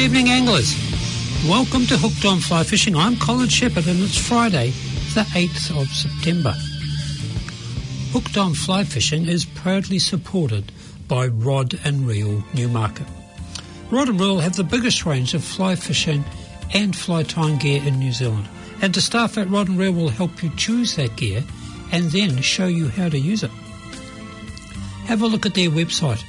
evening, anglers. Welcome to Hooked on Fly Fishing. I'm Colin Shepherd and it's Friday, the 8th of September. Hooked on Fly Fishing is proudly supported by Rod and Reel Newmarket. Rod and Reel have the biggest range of fly fishing and fly tying gear in New Zealand. And the staff at Rod and Reel will help you choose that gear and then show you how to use it. Have a look at their website,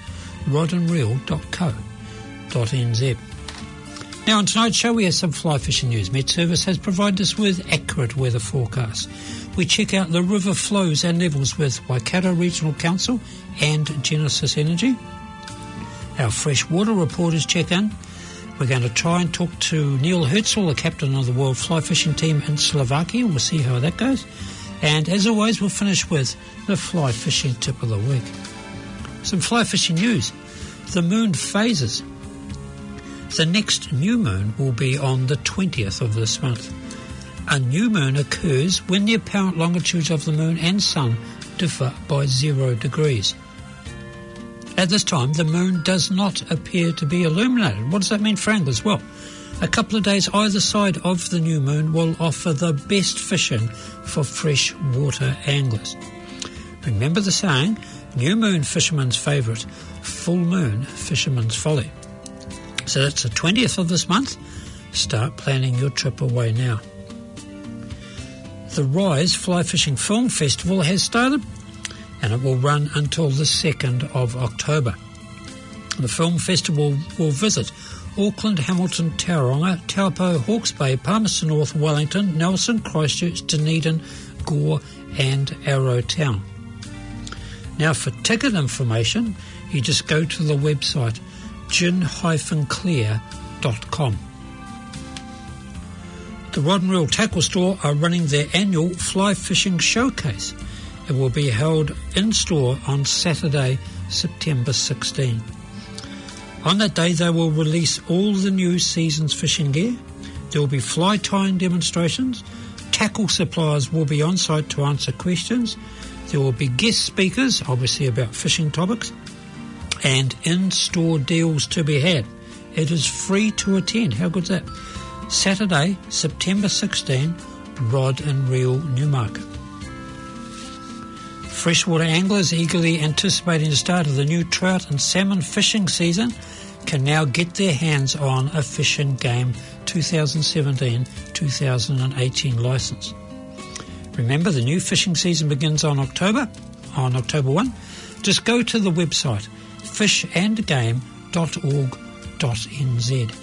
rodandreel.co.nz. Now on tonight's show we have some fly fishing news. Met Service has provided us with accurate weather forecasts. We check out the river flows and levels with Waikato Regional Council and Genesis Energy. Our freshwater reporters check in. We're going to try and talk to Neil Herzl, the captain of the World Fly Fishing Team in Slovakia. We'll see how that goes. And as always, we'll finish with the fly fishing tip of the week. Some fly fishing news. The moon phases. The next new moon will be on the 20th of this month. A new moon occurs when the apparent longitudes of the moon and sun differ by 0 degrees. At this time, the moon does not appear to be illuminated. What does that mean for anglers? Well, a couple of days either side of the new moon will offer the best fishing for freshwater anglers. Remember the saying, new moon fisherman's favourite, full moon fisherman's folly. So that's the 20th of this month. Start planning your trip away now. The Rise Fly Fishing Film Festival has started and it will run until the 2nd of October. The film festival will visit Auckland, Hamilton, Tauranga, Taupo, Hawke's Bay, Palmerston North, Wellington, Nelson, Christchurch, Dunedin, Gore and Arrowtown. Now for ticket information, you just go to the website gin-clear.com. The Rod and Reel Tackle Store are running their annual Fly Fishing Showcase. It will be held in-store on Saturday, September 16. On that day, they will release all the new season's fishing gear. There will be fly tying demonstrations. Tackle suppliers will be on site to answer questions. There will be guest speakers, obviously about fishing topics, and in-store deals to be had. It is free to attend. How good's that? Saturday, September 16, Rod and Reel Newmarket. Freshwater anglers eagerly anticipating the start of the new trout and salmon fishing season can now get their hands on a Fishing Game 2017-2018 licence. Remember, the new fishing season begins on October 1. Just go to the website fishandgame.org.nz.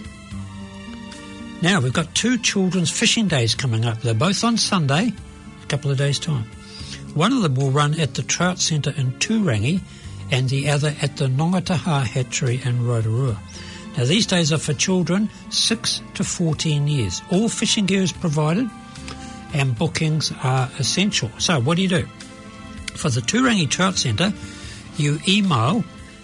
Now, we've got 2 children's fishing days coming up. They're both on Sunday, a couple of days' time. One of them will run at the Trout Centre in Turangi and the other at the Nongataha Hatchery in Rotorua. Now, these days are for children 6 to 14 years. All fishing gear is provided and bookings are essential. So, what do? For the Turangi Trout Centre, you email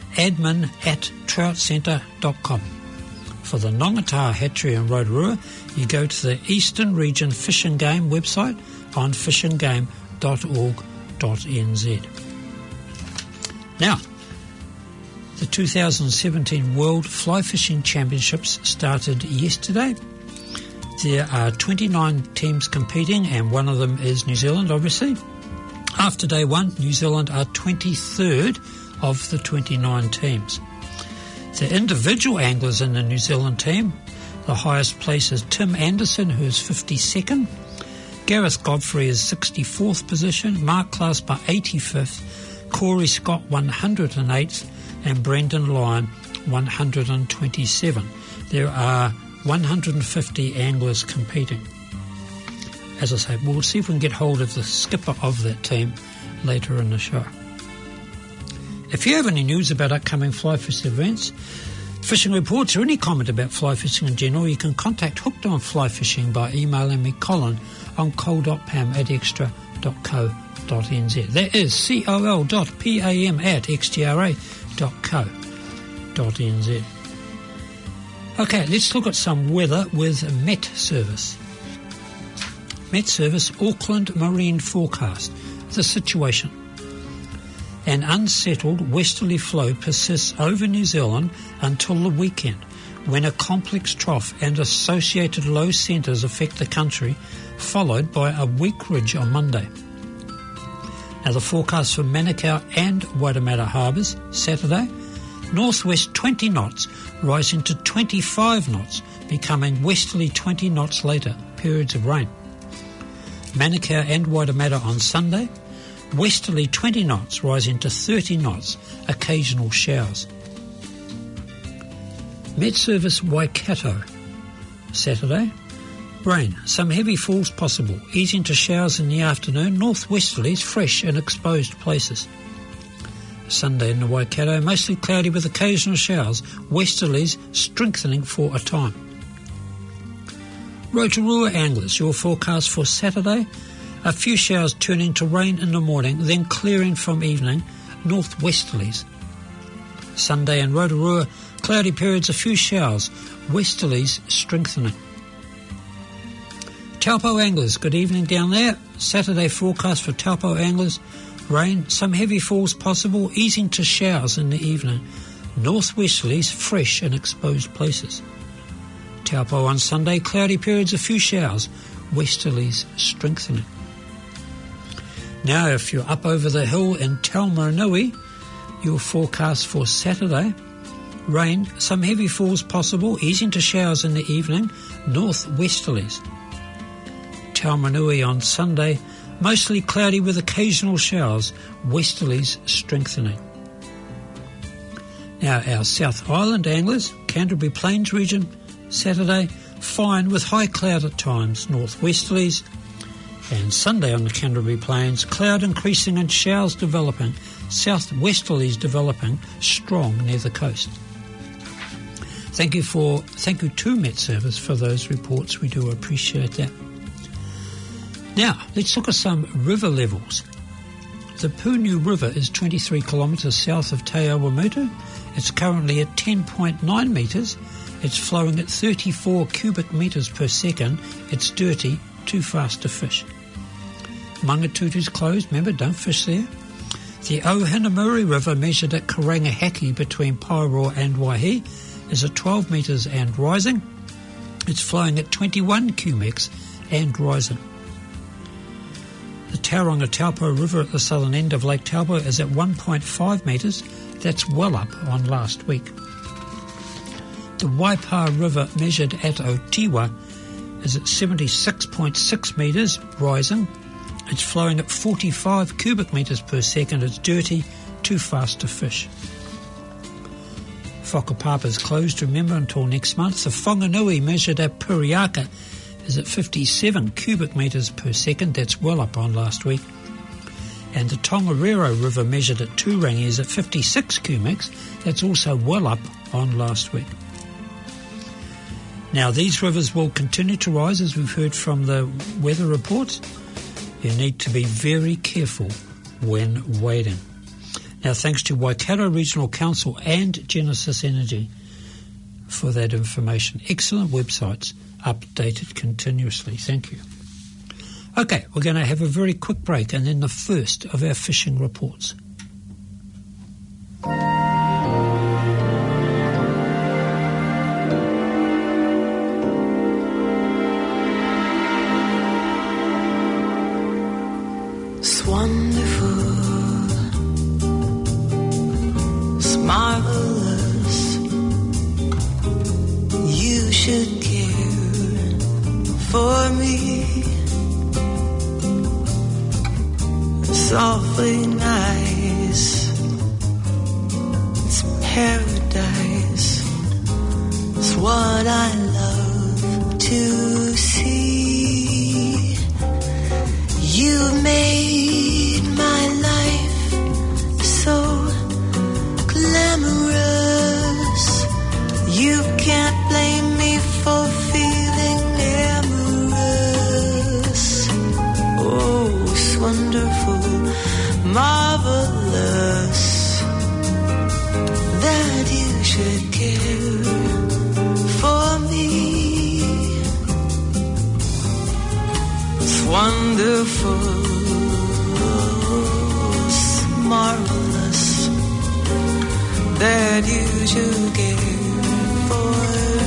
admin@troutcentre.com. For the Nongataha Hatchery in Rotorua, you go to the Eastern Region Fishing Game website on fishinggame.org.nz. Now, the 2017 World Fly Fishing Championships started yesterday. There are 29 teams competing and one of them is New Zealand, obviously. After day 1, New Zealand are 23rd of the 29 teams. The individual anglers in the New Zealand team, the highest place is Tim Anderson, who is 52nd. Gareth Godfrey is 64th position, Mark Clasper 85th, Corey Scott 108th, and Brendan Lyon 127. There are 150 anglers competing. As I say, we'll see if we can get hold of the skipper of that team later in the show. If you have any news about upcoming fly fishing events, fishing reports, or any comment about fly fishing in general, you can contact Hooked on Fly Fishing by emailing me, Colin, on col.pam@extra.co.nz. That is col.pam@xtra.co.nz. Okay, let's look at some weather with Met Service. Met Service Auckland Marine Forecast. The situation. An unsettled westerly flow persists over New Zealand until the weekend, when a complex trough and associated low centres affect the country, followed by a weak ridge on Monday. Now the forecast for Manukau and Waitemata harbours, Saturday, northwest 20 knots, rising to 25 knots, becoming westerly 20 knots later, periods of rain. Manukau and Waitemata on Sunday, westerly 20 knots, rising to 30 knots, occasional showers. Met Service Waikato, Saturday, rain, some heavy falls possible, easing to showers in the afternoon, northwesterlies fresh in exposed places. Sunday in the Waikato, mostly cloudy with occasional showers, westerlies strengthening for a time. Rotorua anglers, your forecast for Saturday, a few showers turning to rain in the morning, then clearing from evening, northwesterlies. Sunday in Rotorua, cloudy periods, a few showers, westerlies strengthening. Taupo anglers, good evening down there. Saturday forecast for Taupo anglers, rain, some heavy falls possible, easing to showers in the evening, northwesterlies fresh in exposed places. Taupo on Sunday, cloudy periods, a few showers, westerlies strengthening. Now if you're up over the hill in Taumarunui, your forecast for Saturday, rain, some heavy falls possible, easing to showers in the evening, northwesterlies. Taumarunui on Sunday, mostly cloudy with occasional showers, westerlies strengthening. Now our South Island anglers, Canterbury Plains region, Saturday, fine with high cloud at times, northwesterlies. And Sunday on the Canterbury Plains, cloud increasing and showers developing, southwesterlies developing, strong near the coast. Thank you to Met Service for those reports. We do appreciate that. Now, let's look at some river levels. The Punu River is 23 kilometres south of Te Awamutu. It's currently at 10.9 metres. It's flowing at 34 cubic metres per second. It's dirty, too fast to fish. Mangatutu's closed, remember, don't fish there. The Ohinamuri River, measured at Karangahaki between Paeroa and Waihi, is at 12 metres and rising. It's flowing at 21 cubics and rising. The Tauranga Taupo River at the southern end of Lake Taupo is at 1.5 metres. That's well up on last week. The Waipa River, measured at Otiwa, is at 76.6 metres, rising. It's flowing at 45 cubic metres per second. It's dirty, too fast to fish. Whakapapa is closed, remember, until next month. The Whanganui, measured at Puriaka, is at 57 cubic metres per second. That's well up on last week. And the Tongariro River, measured at Turangi, is at 56 cubics. That's also well up on last week. Now, these rivers will continue to rise, as we've heard from the weather reports. You need to be very careful when wading. Now, thanks to Waikato Regional Council and Genesis Energy for that information. Excellent websites, updated continuously. Thank you. Okay, we're going to have a very quick break and then the first of our fishing reports. It's wonderful, it's marvelous. You should care for me. It's awfully nice. It's paradise. It's what I love to see. You made my life so glamorous. You can't blame me for feeling amorous. Oh, it's wonderful, marvelous that you should care for me. It's wonderful, it's marvelous that you should care for me.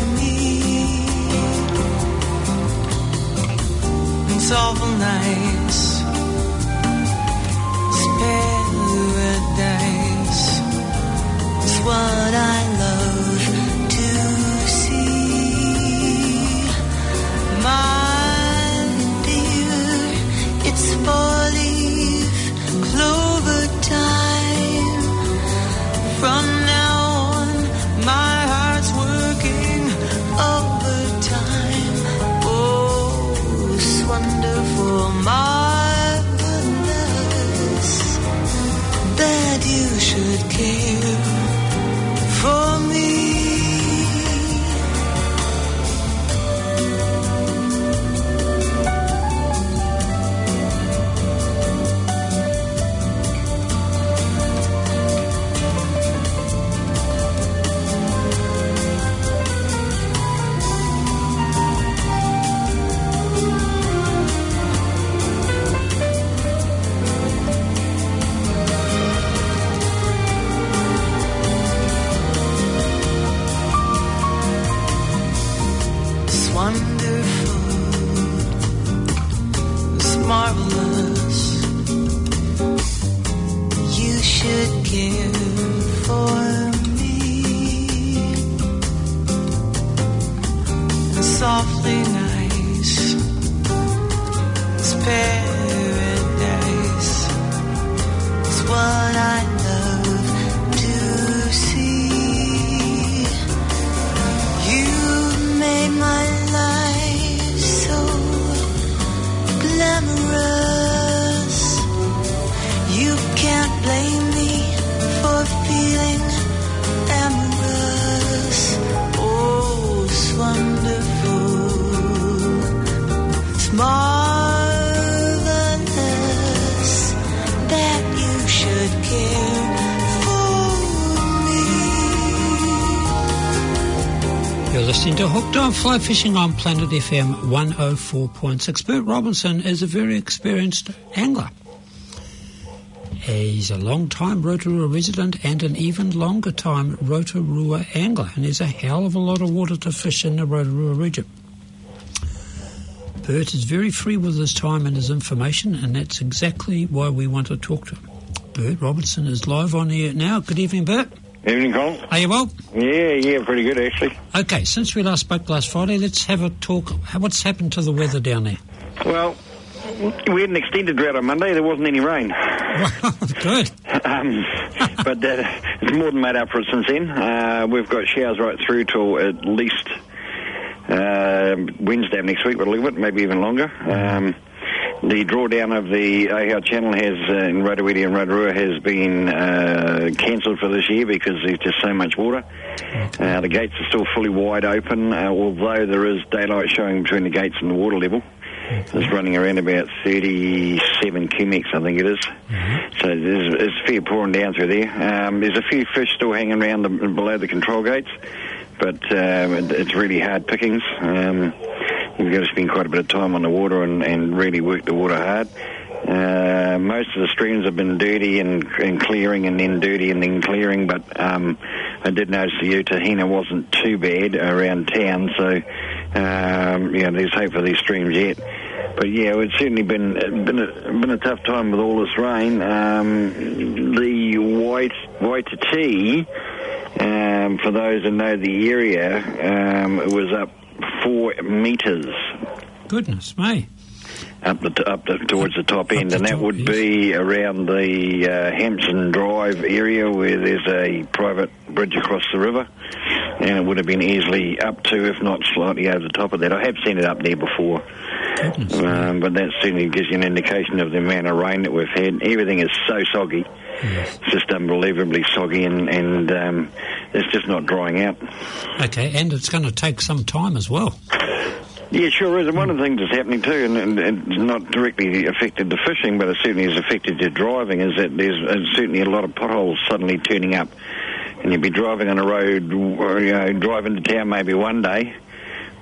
It's awful nice. It's paradise. It's what I love to see. My dear, it's 4-leaf clover time. From now on, my heart's working overtime. Oh, it's wonderful, marvelous that you should care for me. Marvelous, you should care for me. Softly nice, it's paradise. It's what I love to see. You made my life so glamorous. You can't blame me for feeling amorous. Oh, it's wonderful. It's marvelous that you should care for me. You're listening to Hooked on Fly Fishing on Planet FM 104.6. Bert Robinson is a very experienced angler. He's a long-time Rotorua resident and an even longer-time Rotorua angler, and there's a hell of a lot of water to fish in the Rotorua region. Bert is very free with his time and his information, and that's exactly why we want to talk to him. Bert Robinson is live on the air now. Good evening, Bert. Evening, Colin. Are you well? Yeah, pretty good, actually. Okay, since we last spoke last Friday, let's have a talk. What's happened to the weather down there? Well, we had an extended drought on Monday. There wasn't any rain. Good. But it's more than made up for it since then. We've got showers right through till at least Wednesday of next week, but a little bit, maybe even longer. The drawdown of the Ohio Channel in Rotowedi and Rotorua has been cancelled for this year because there's just so much water. Okay. The gates are still fully wide open, although there is daylight showing between the gates and the water level. Okay. It's running around about 37 cubics, I think it is. Mm-hmm. So there's fair pouring down through there. There's a few fish still hanging around below the control gates, but it's really hard pickings. You've got to spend quite a bit of time on the water and really work the water hard. Most of the streams have been dirty and clearing and then dirty and then clearing, but I did notice the Utahina wasn't too bad around town, so there's hope for these streams yet. But yeah, it's certainly been a tough time with all this rain. The Waititi, for those who know the area, it was up 4 metres. Goodness me. Up towards the top end, and that would be around the Hampson Drive area where there's a private bridge across the river, and it would have been easily up to, if not slightly over the top of that. I have seen it up there before, but that certainly gives you an indication of the amount of rain that we've had. Everything is so soggy. Yes. It's just unbelievably soggy, and it's just not drying out. Okay, and it's going to take some time as well. Yeah, sure is. And one of the things that's happening too, and it's not directly affected the fishing, but it certainly has affected your driving, is that there's certainly a lot of potholes suddenly turning up. And you'd be driving on a road, or, drive into town maybe one day,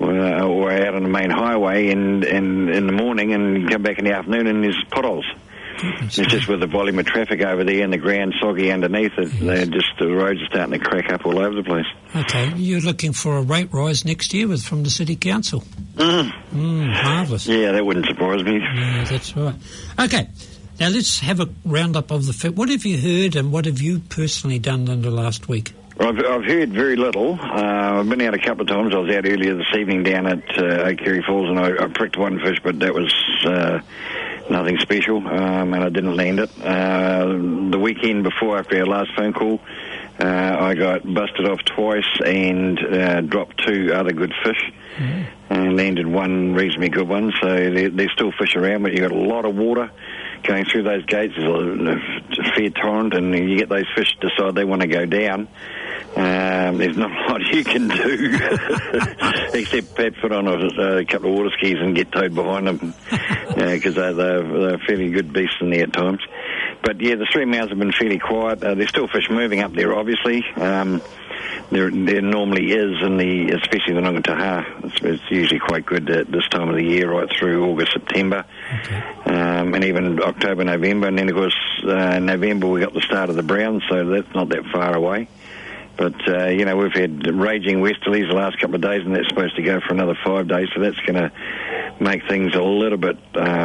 or out on the main highway and in the morning, and you come back in the afternoon and there's potholes. goodness. It's just with the volume of traffic over there and the ground soggy underneath it, the roads are starting to crack up all over the place. Okay, you're looking for a rate rise next year from the City Council. Marvellous. Yeah, that wouldn't surprise me. Yeah, that's right. Okay, now let's have a roundup of what have you heard and what have you personally done in the last week? I've heard very little. I've been out a couple of times. I was out earlier this evening down at O'Kerry Falls, and I pricked one fish, but that was nothing special, and I didn't land it. The weekend before, after our last phone call, I got busted off twice and dropped 2 other good fish, and landed one reasonably good one. So there's still fish around, but you've got a lot of water going through those gates. There's a fair torrent, and you get those fish decide they want to go down. There's not a lot you can do except perhaps put on a couple of water skis and get towed behind them, because they're fairly good beasts in there at times. But yeah, the stream mouths have been fairly quiet. There's still fish moving up there, obviously. There normally is, especially the Nongataha. It's usually quite good at this time of the year, right through August, September, and even October, November. And then, of course, November we got the start of the brown, so that's not that far away. But, we've had raging westerlies the last couple of days, and that's supposed to go for another 5 days, so that's going to make things a little bit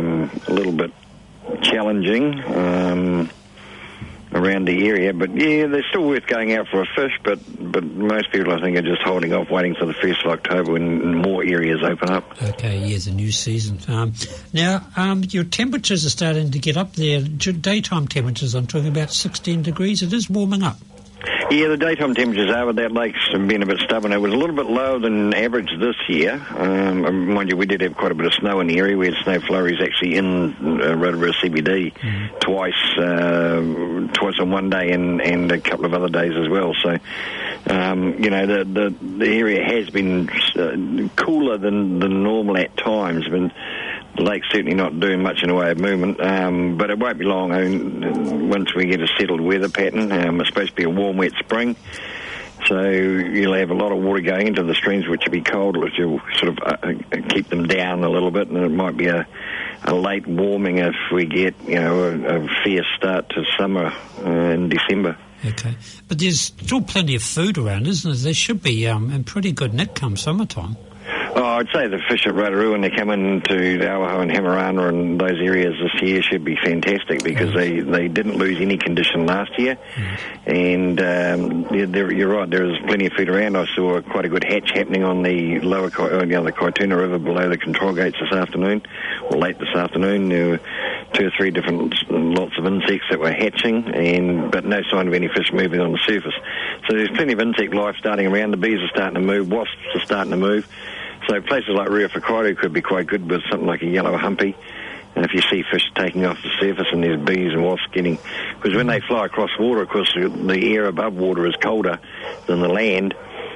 challenging around the area. But, yeah, they're still worth going out for a fish, but most people, I think, are just holding off, waiting for the 1st of October when more areas open up. Okay, yeah, the new season. Now, your temperatures are starting to get up there. Daytime temperatures, I'm talking about 16 degrees. It is warming up. Yeah, the daytime temperatures over that lake's been a bit stubborn. It was a little bit lower than average this year. Mind you, we did have quite a bit of snow in the area. We had snow flurries actually in Rotorua CBD twice on one day and a couple of other days as well. So, the area has been cooler than normal at times. The lake's certainly not doing much in the way of movement, but it won't be long. Once we get a settled weather pattern, it's supposed to be a warm, wet spring, so you'll have a lot of water going into the streams, which will be cold, which will sort of keep them down a little bit, and it might be a late warming if we get, a fierce start to summer in December. Okay, but there's still plenty of food around, isn't there? There should be and pretty good net come summertime. Oh, I'd say the fish at Rotorua, when they come into the Awaho and Hamarana and those areas this year, should be fantastic, because they didn't lose any condition last year. And you're right, there is plenty of food around. I saw quite a good hatch happening on the lower the Kaituna River below the control gates this afternoon, or late this afternoon. There were 2 or 3 different lots of insects that were hatching, but no sign of any fish moving on the surface. So there's plenty of insect life starting around. The bees are starting to move, wasps are starting to move. So places like Rio Whakauru could be quite good with something like a yellow humpy. And if you see fish taking off the surface and there's bees and wasps because when they fly across water, of course, the air above water is colder than the land,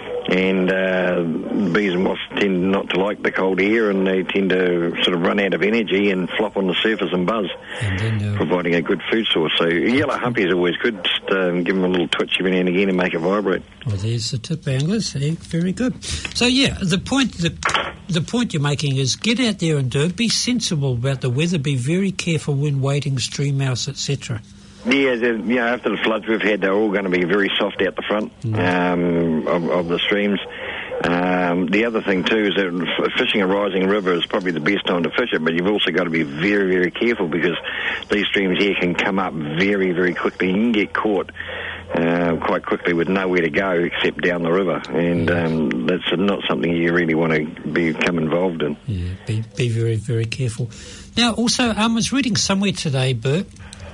and bees and wasps tend not to like the cold air, and they tend to sort of run out of energy and flop on the surface and buzz, providing a good food source. So yellow humpy is always good. Just give them a little twitch every now and again and make it vibrate. Well, there's the tip, anglers. Very good. So, yeah, the point you're making is get out there and do it. Be sensible about the weather. Be very careful when wading stream mouths, etc. Yeah, after the floods we've had, they're all going to be very soft out the front of the streams. The other thing, too, is that fishing a rising river is probably the best time to fish it, but you've also got to be very, very careful, because these streams here can come up very, very quickly. You can get caught quite quickly with nowhere to go except down the river, and that's not something you really want to become involved in. Yeah, be very, very careful. Now, also, I was reading somewhere today, Bert,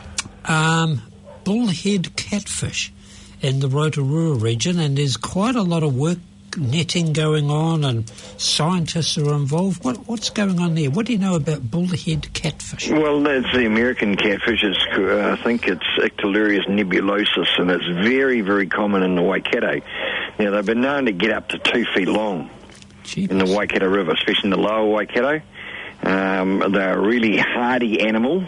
bullhead catfish in the Rotorua region, and there's quite a lot of work, netting going on, and scientists are involved. What's going on there? What do you know about bullhead catfish? Well, that's the American catfish. I think it's Ictalurius nebulosus, and it's very, very common in the Waikato. Now, they've been known to get up to 2 feet long in the Waikato River, especially in the lower Waikato. They're a really hardy animal.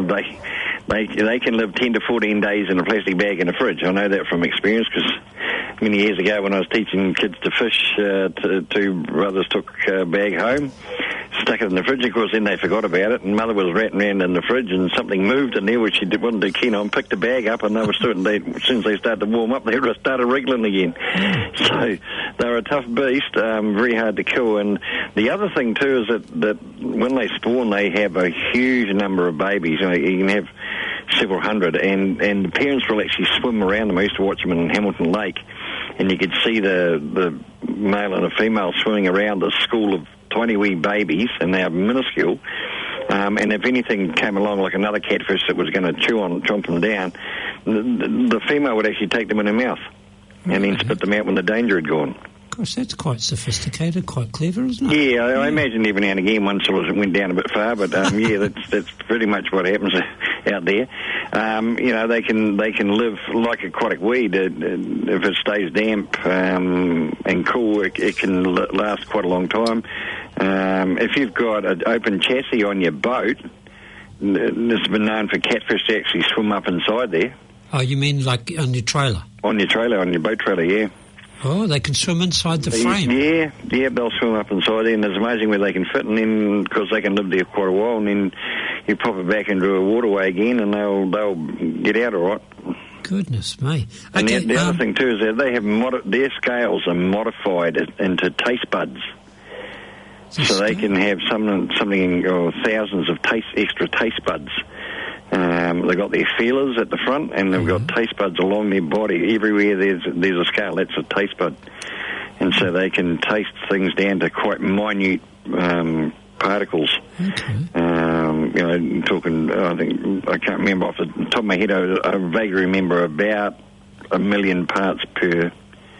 They can live 10 to 14 days in a plastic bag in a fridge. I know that from experience, because many years ago when I was teaching kids to fish, two brothers took a bag home, stuck it in the fridge. Of course, then they forgot about it, and Mother was ratting around in the fridge, and something moved in there which she wasn't too keen on. Picked the bag up, and they were starting. As soon as they started to warm up, they started wriggling again. So they're a tough beast, very hard to kill. And the other thing too is that when they spawn, they have a huge number of babies. You can have several hundred, and the parents will actually swim around them. I used to watch them in Hamilton Lake, and you could see the male and the female swimming around this school of tiny wee babies, and they're minuscule. And if anything came along, like another catfish that was going to chomp them down, the female would actually take them in her mouth and then spit them out when the danger had gone. Of course, that's quite sophisticated, quite clever, isn't it? Yeah, I imagine every now and again one sort of went down a bit far, but yeah, that's pretty much what happens out there. They can live like aquatic weed. If it stays damp and cool, it can last quite a long time. If you've got an open chassis on your boat, it's been known for catfish to actually swim up inside there. Oh, you mean like on your trailer? On your boat trailer, yeah. Oh, they can swim inside the frame? Yeah, they'll swim up inside there, and it's amazing where they can fit, and then, because they can live there quite a while, and then you pop it back into a waterway again, and they'll get out all right. Goodness me. And the other thing, too, is that they have their scales are modified into taste buds. So they can have something or thousands of extra taste buds. They've got their feelers at the front, and they've got taste buds along their body. Everywhere there's a scale, that's a taste bud. And so they can taste things down to quite minute particles. Okay. Talking, I can't remember off the top of my head, I vaguely remember about 1 million parts per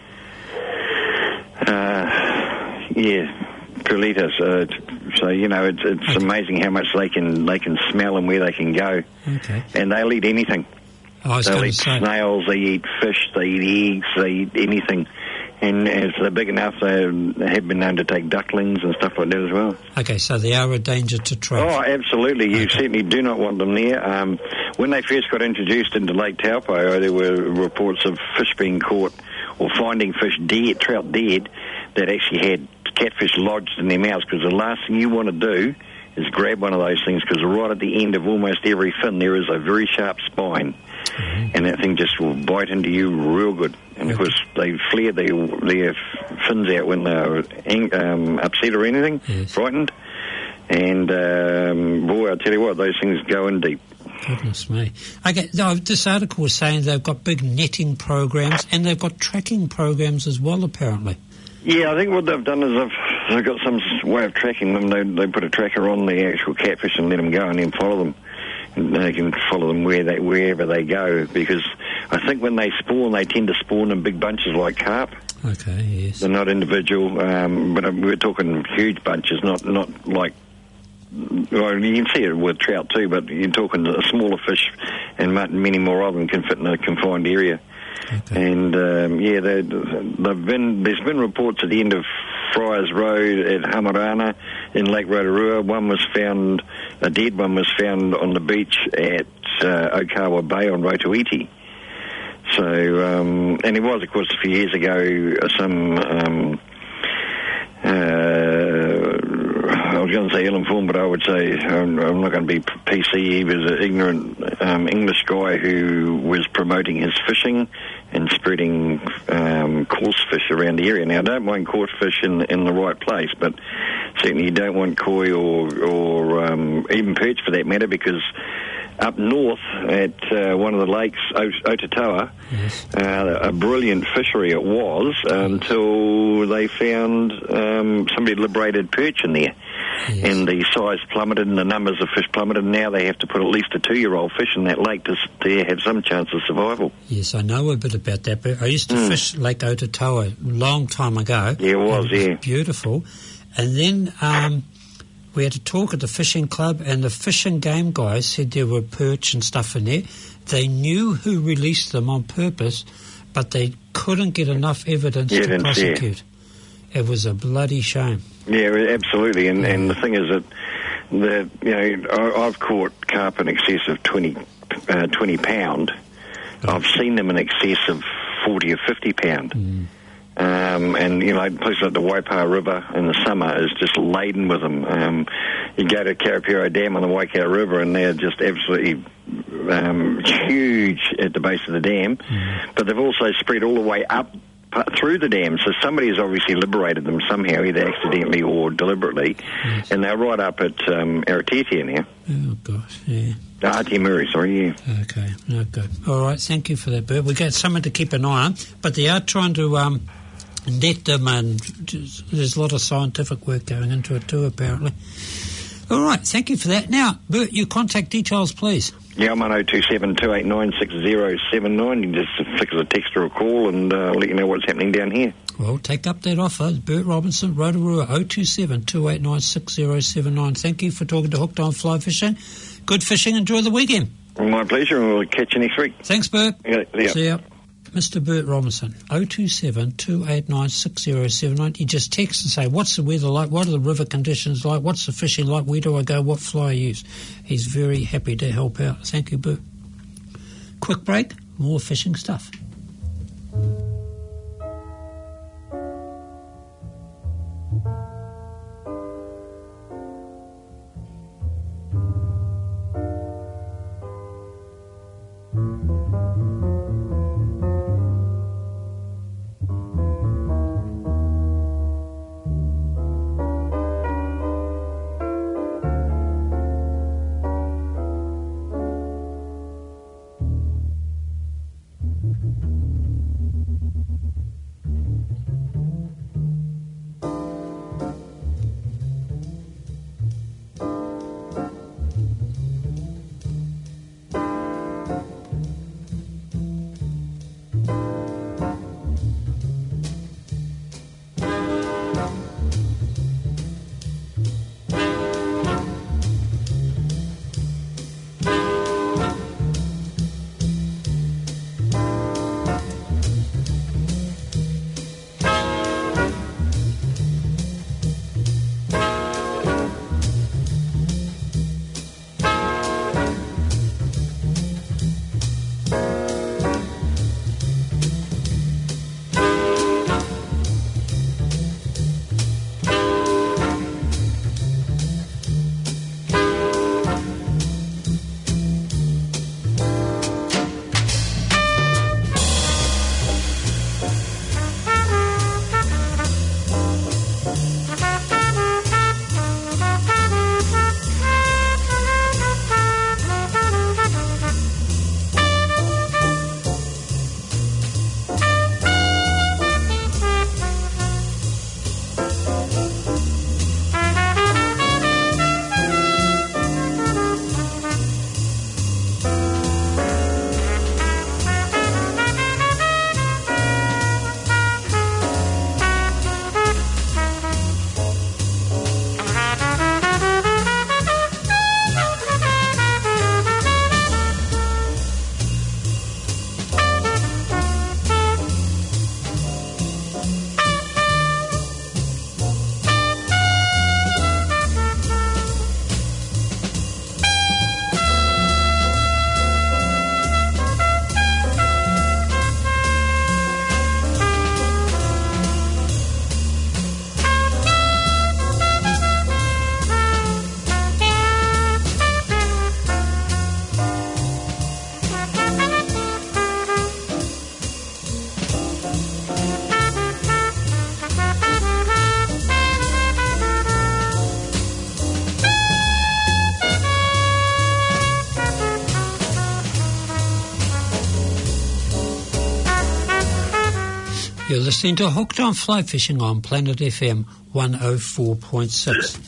litre. So it's amazing how much they can smell and where they can go. Okay. And they'll eat anything. They'll eat snails, they eat fish, they eat eggs, they eat anything. And as they're big enough, they have been known to take ducklings and stuff like that as well. Okay, so they are a danger to trade. Oh, absolutely. You certainly do not want them there. When they first got introduced into Lake Taupo, there were reports of fish being caught or finding fish dead, trout dead, that actually had catfish lodged in their mouths, because the last thing you want to do is grab one of those things, because right at the end of almost every fin there is a very sharp spine, and that thing just will bite into you real good. And of course they flare their fins out when they're upset or anything, frightened, and boy, I tell you what, those things go in deep. Goodness me. Okay, no, this article was saying they've got big netting programs and they've got tracking programs as well, apparently. Yeah, I think what they've done is they've got some way of tracking them. They put a tracker on the actual catfish and let them go, and then follow them. And they can follow them wherever they go, because I think when they spawn, they tend to spawn in big bunches like carp. Okay, yes. They're not individual, but we're talking huge bunches, not like... Well, you can see it with trout too, but you're talking a smaller fish, and many more of them can fit in a confined area. Okay. And there's been reports at the end of Friars Road at Hamarana in Lake Rotorua. A dead one was found on the beach at Okawa Bay on Rotoiti. So, and it was, of course, a few years ago, I was going to say ill-informed, but I would say I'm not going to be PC. He was an ignorant English guy who was promoting his fishing and spreading coarse fish around the area. Now, I don't mind coarse fish in the right place, but certainly you don't want koi or even perch for that matter, because up north at one of the lakes, Otatoa, yes. A brilliant fishery it was until they found somebody liberated perch in there. Yes. And the size plummeted and the numbers of fish plummeted, and now they have to put at least a 2-year-old fish in that lake to have some chance of survival. Yes, I know a bit about that, but I used to fish Lake Otatoa a long time ago. Yeah, it was, beautiful. And then we had to talk at the fishing club, and the fish and game guys said there were perch and stuff in there. They knew who released them on purpose, but they couldn't get enough evidence to prosecute. It was a bloody shame. Yeah, absolutely. And the thing is that I've caught carp in excess of 20 pound. I've seen them in excess of 40 or 50 pound. And, you know, places like the Waipawa River in the summer is just laden with them. You go to Karapiro Dam on the Waikato River and they're just absolutely huge at the base of the dam. But they've also spread all the way up through the dam. So somebody has obviously liberated them somehow, either accidentally or deliberately. Yes. And they're right up at Aratiatia now. Oh, gosh, yeah. Atiamuri, sorry, yeah. Okay, no good. All right, thank you for that, Bert. We've got something to keep an eye on, but they are trying to net them, and there's a lot of scientific work going into it too, apparently. All right, thank you for that. Now, Bert, your contact details, please. Yeah, I'm on 027-289-6079. You can just fix a text or a call and let you know what's happening down here. Well, take up that offer. Bert Robinson, Rotorua, 027-289-6079. Thank you for talking to Hooked on Fly Fishing. Good fishing. Enjoy the weekend. My pleasure, and we'll catch you next week. Thanks, Bert. Yeah. See ya. Mr. Bert Robinson, 027-289-6079. You just text and say, what's the weather like? What are the river conditions like? What's the fishing like? Where do I go? What fly I use? He's very happy to help out. Thank you, Bert. Quick break, more fishing stuff. You're listening to Hooked on Fly Fishing on Planet FM 104.6.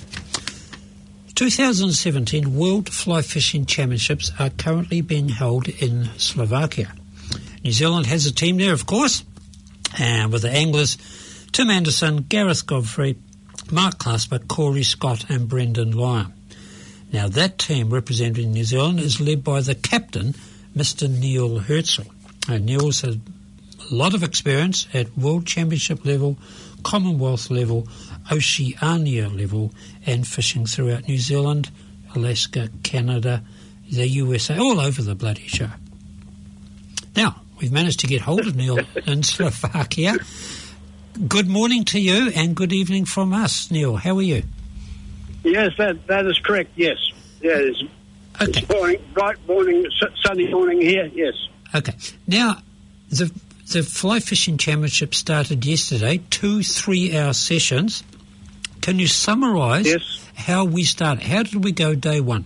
2017 World Fly Fishing Championships are currently being held in Slovakia. New Zealand has a team there, of course, and with the anglers Tim Anderson, Gareth Godfrey, Mark Clasper, Corey Scott and Brendan Lyon. Now that team representing New Zealand is led by the captain, Mr. Neil Herzl. Neil's had a lot of experience at World Championship level, Commonwealth level, Oceania level, and fishing throughout New Zealand, Alaska, Canada, the USA, all over the bloody show. Now, We've managed to get hold of Neil in Slovakia. Good morning to you and good evening from us, Neil. How are you? Yes, that is correct, yes. Yeah, it's morning, bright morning, sunny morning here, yes. Okay. Now, the Fly Fishing Championship started yesterday, 2 3-hour sessions. Can you summarise how we started? How did we go day one?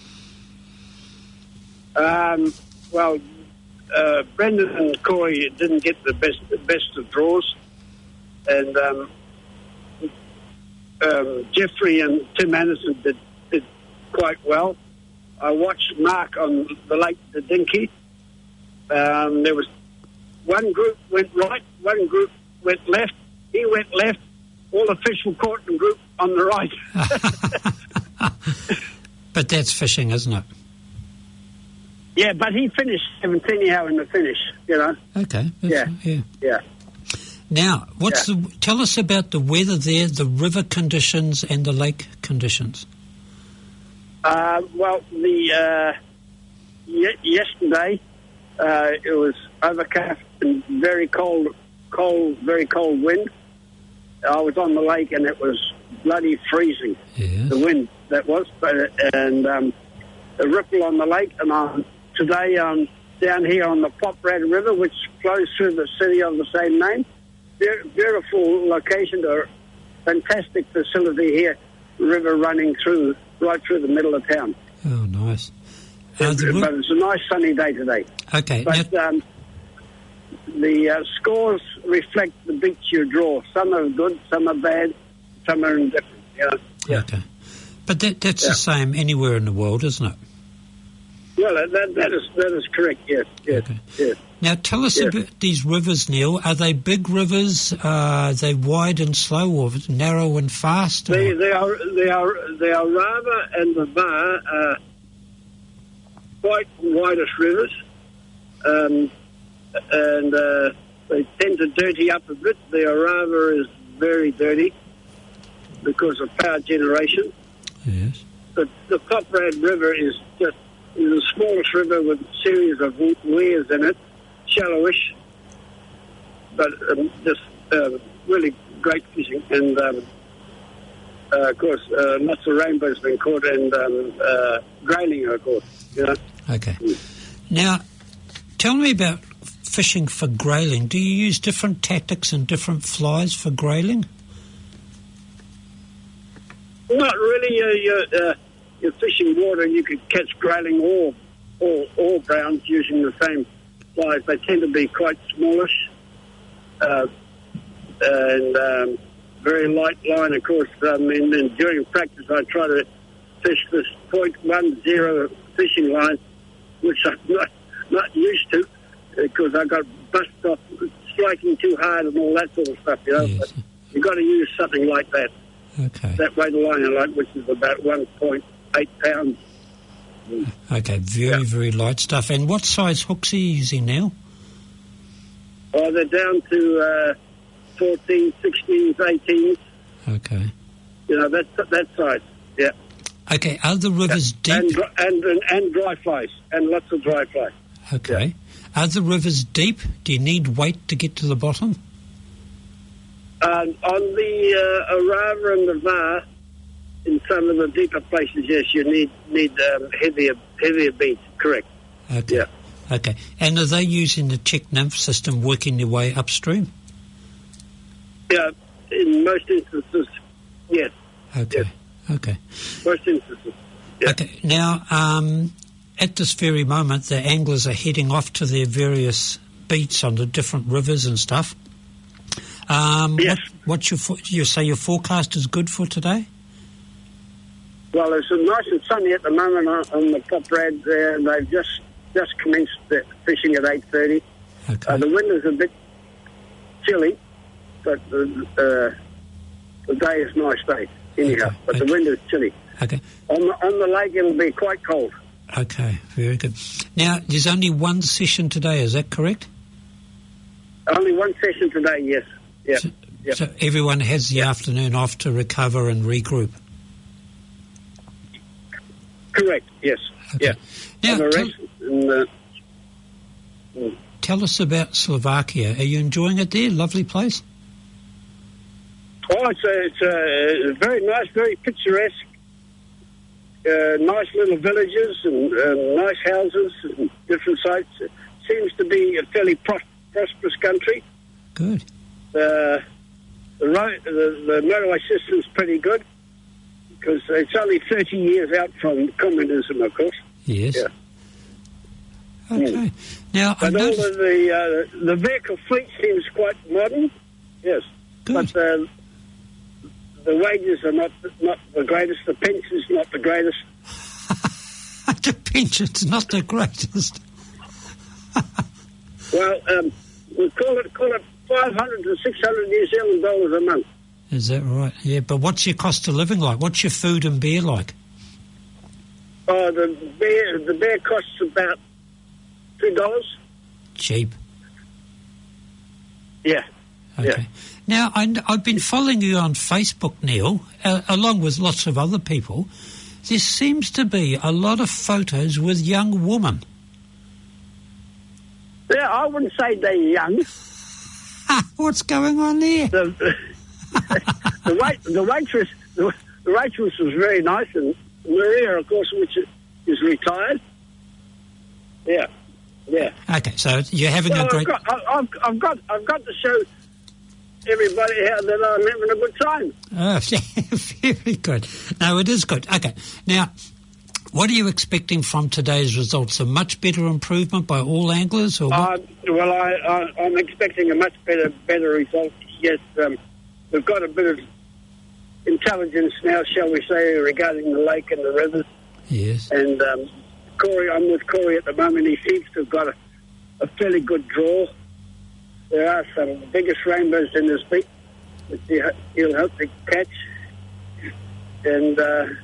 Well, Brendan and Corey didn't get the best of draws, and Jeffrey and Tim Anderson did quite well. I watched Mark on the Lake the Dinky. There was one group went right, one group went left. He went left. All the fish were caught in group on the right. But that's fishing, isn't it? Yeah, but he finished 17th in the finish, you know. Okay. Yeah. Now, tell us about the weather there, the river conditions and the lake conditions. Well, yesterday it was overcast and very cold, very cold wind. I was on the lake and it was bloody freezing. Yes. The wind that was, and the ripple on the lake. And today I'm down here on the Poprad River, which flows through the city of the same name. Beautiful location, a fantastic facility here. River running right through the middle of town. Oh, nice. But it's a nice sunny day today. Okay. But the scores reflect the beats you draw. Some are good, some are bad, some are indifferent. Yeah. Okay. But that's the same anywhere in the world, isn't it? Well, that is correct, yes. Okay. Yes. Now, tell us about these rivers, Neil. Are they big rivers? Are they wide and slow or narrow and fast? They are Rava and the Var are quite widest rivers. And they tend to dirty up a bit. The Arava is very dirty because of power generation. Yes. But the Poprad River is the smallest river with a series of weirs in it, shallowish, but just really great fishing. And, of course, lots of rainbows been caught and grayling, of course. You know? Okay. Now, tell me about fishing for grayling. Do you use different tactics and different flies for grayling? Not really. You're fishing water, you could catch grayling or browns using the same flies. They tend to be quite smallish and very light line, of course. And during practice, I try to fish this .10 fishing line, which I'm not used to because I got busted off striking too hard and all that sort of stuff, you know. Yes. But you've got to use something like that. Okay. That weight of line I like, which is about 1.8 pounds. Okay, very light stuff. And what size hooks are you using now? Oh, they're down to 14, 16s, 18s. Okay. You know, that size, yeah. Okay, are the rivers deep? And dry flies, and lots of dry flies. Okay. Yeah. Are the rivers deep? Do you need weight to get to the bottom? On the Arava and the Var, in some of the deeper places, yes, you need heavier beats, correct. Okay. Yeah. Okay. And are they using the check nymph system working their way upstream? Yeah, in most instances, yes. Okay. Yes. Okay. Most instances. Yeah. Okay. Now, at this very moment, the anglers are heading off to their various beats on the different rivers and stuff. Yes. What's you say your forecast is good for today? Well, it's nice and sunny at the moment on the Poprad there. They've just commenced fishing at 8:30. Okay. The wind is a bit chilly, but the day is nice day anyhow. Okay. But the wind is chilly. Okay. On the lake, it'll be quite cold. Okay, very good. Now, there's only one session today, is that correct? Only one session today, yes. Yeah. So everyone has the afternoon off to recover and regroup? Correct, yes. Okay. Yeah. Now, Tell us about Slovakia. Are you enjoying it there? Lovely place? Oh, it's very nice, very picturesque. Nice little villages and nice houses and different sites. It seems to be a fairly prosperous country. Good. The motorway system's pretty good because it's only 30 years out from communism, of course. Yes. Yeah. Okay. Now, I but all noticed... of the vehicle fleet seems quite modern. Yes. Good. But the wages are not the greatest. The pension's not the greatest. The pension's not the greatest. Well, we call it 500 to 600 New Zealand dollars a month. Is that right? Yeah, but what's your cost of living like? What's your food and beer like? Oh, the beer costs about $2. Cheap. Yeah. Okay. Yeah. Now, I've been following you on Facebook, Neil, along with lots of other people. There seems to be a lot of photos with young women. Yeah, I wouldn't say they're young. What's going on there? The waitress was very nice, and Maria, of course, which is retired. Yeah, yeah. Okay, so you're having a great... I've got to show everybody how that I'm having a good time. Oh, very good. No, it is good. Okay, now, what are you expecting from today's results? A much better improvement by all anglers, or what? Well, I'm expecting a much better result. Yes, we've got a bit of intelligence now, shall we say, regarding the lake and the rivers. Yes. And I'm with Corey at the moment. He seems to have got a fairly good draw. There are some biggest rainbows in this beach, which he'll hope to catch. And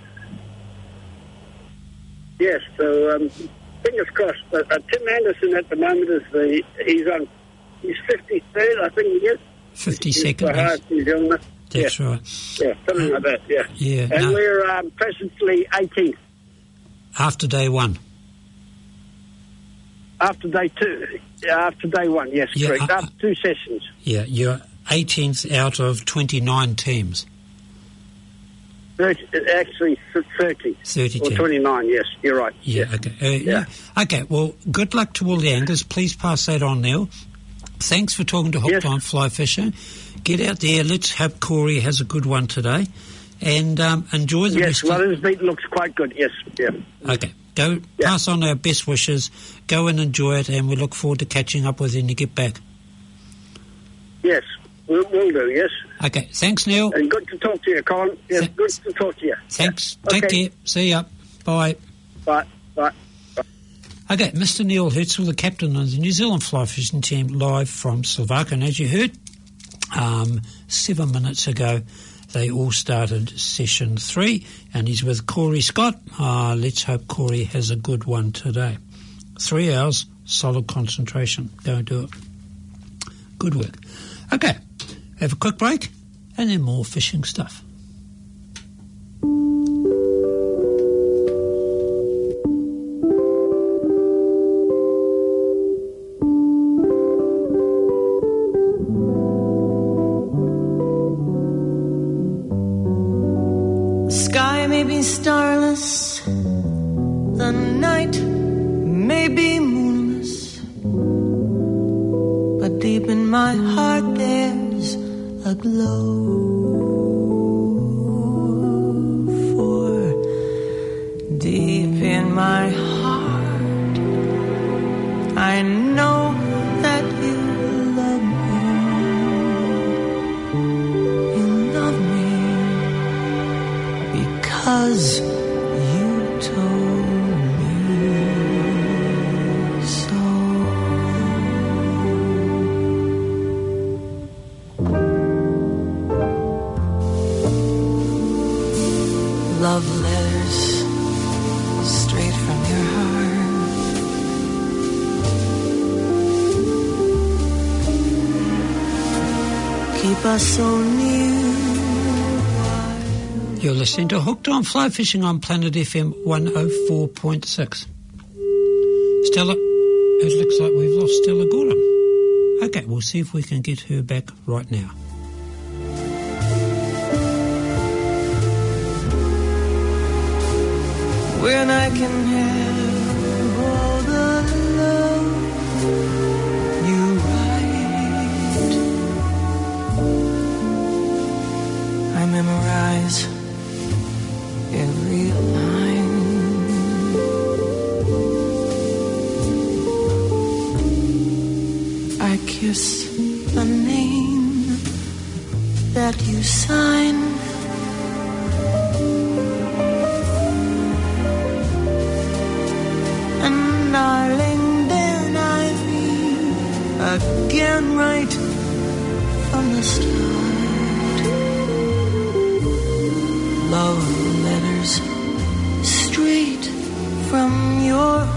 yes, so fingers crossed. But Tim Anderson at the moment he's 53rd, I think he is. 52nd. The highest New Zealander. That's right. Yeah, something like that. Yeah. Yeah. And we're presently 18th. After day one. After day two. After day one, yes, Yeah, correct. After 2 sessions. Yeah, you're 18th out of 29 teams. 30, actually 30. 30 or teams. 29, yes, you're right. Yeah, okay. Yeah. Okay, well, good luck to all the anglers. Please pass that on, Neil. Thanks for talking to Hooked on Fly Fishing. Get out there. Let's hope Corey has a good one today. And enjoy the rest. Yes, well, his beat looks quite good, yes. Yeah. Okay. Go pass on our best wishes. Go and enjoy it, and we look forward to catching up with you when you get back. Yes, we'll do, yes. Okay. Thanks, Neil. And good to talk to you, Colin. Yes, good to talk to you. Thanks. Okay. Take care. See ya. Bye. Bye. Bye. Okay, Mr. Neil Herzl, the captain of the New Zealand fly fishing team, live from Slovakia. And as you heard, 7 minutes ago, they all started session 3, and he's with Corey Scott. Let's hope Corey has a good one today. 3 hours, solid concentration. Go and do it. Good work. Okay, have a quick break, and then more fishing stuff. Starless, the night may be moonless, but deep in my heart there's a glow. For deep in my heart I know that you love me. You love me because you told me so. Love letters straight from your heart. Keep us so near. You're listening to Hooked on Fly Fishing on Planet FM 104.6. Stella, It looks like we've lost Stella Gordon. Okay, we'll see if we can get her back right now. When I can have all the love you write, I memorize every line. I kiss the name that you sign. And darling, then I feel again right from the start. Love letters straight from your heart.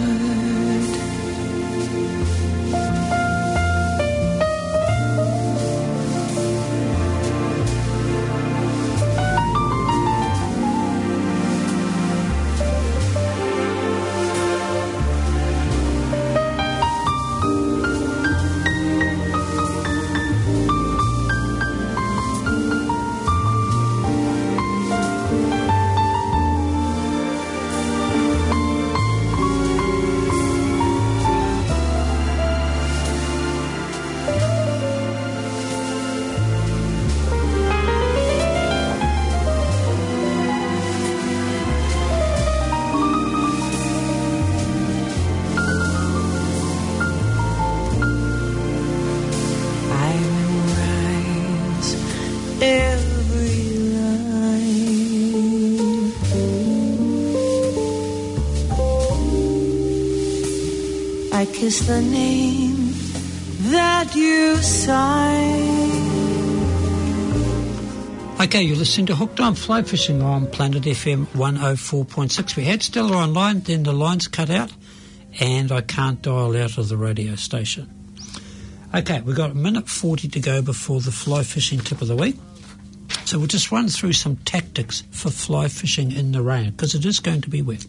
Is the name that you sign. Okay, you're listening to Hooked on Fly Fishing on Planet FM 104.6. We had Stella online, then the lines cut out, and I can't dial out of the radio station. Okay, we've got a minute 40 to go before the fly fishing tip of the week. So we'll just run through some tactics for fly fishing in the rain, because it is going to be wet.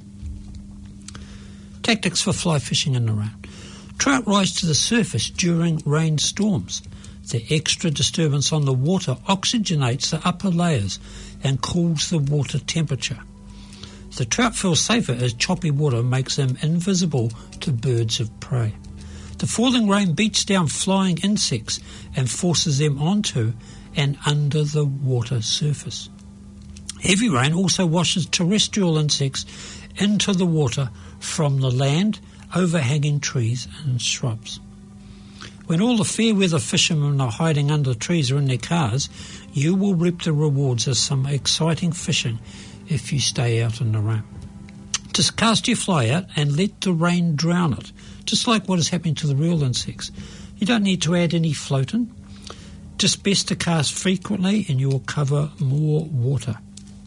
Tactics for fly fishing in the rain. Trout rise to the surface during rainstorms. The extra disturbance on the water oxygenates the upper layers and cools the water temperature. The trout feel safer as choppy water makes them invisible to birds of prey. The falling rain beats down flying insects and forces them onto and under the water surface. Heavy rain also washes terrestrial insects into the water from the land, overhanging trees and shrubs. When all the fair weather fishermen are hiding under trees or in their cars, you will reap the rewards of some exciting fishing if you stay out in the rain. Just cast your fly out and let the rain drown it, just like what is happening to the real insects. You don't need to add any floating. Just best to cast frequently and you will cover more water.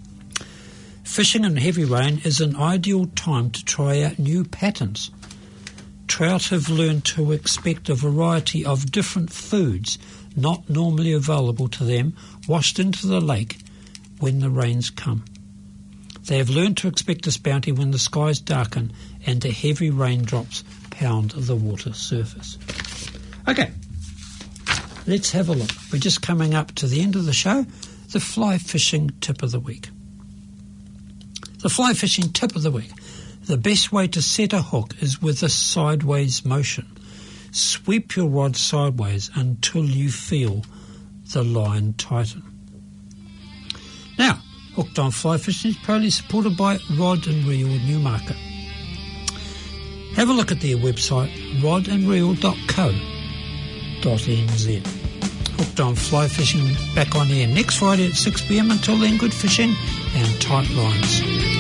Fishing in heavy rain is an ideal time to try out new patterns. Trout have learned to expect a variety of different foods not normally available to them washed into the lake when the rains come. They have learned to expect this bounty when the skies darken and the heavy raindrops pound the water surface. Okay, let's have a look. We're just coming up to the end of the show. The fly fishing tip of the week. The fly fishing tip of the week. The best way to set a hook is with a sideways motion. Sweep your rod sideways until you feel the line tighten. Now, Hooked on Fly Fishing is proudly supported by Rod and Reel Newmarket. Have a look at their website, rodandreel.co.nz. Hooked on Fly Fishing back on air next Friday at 6 p.m. Until then, good fishing and tight lines.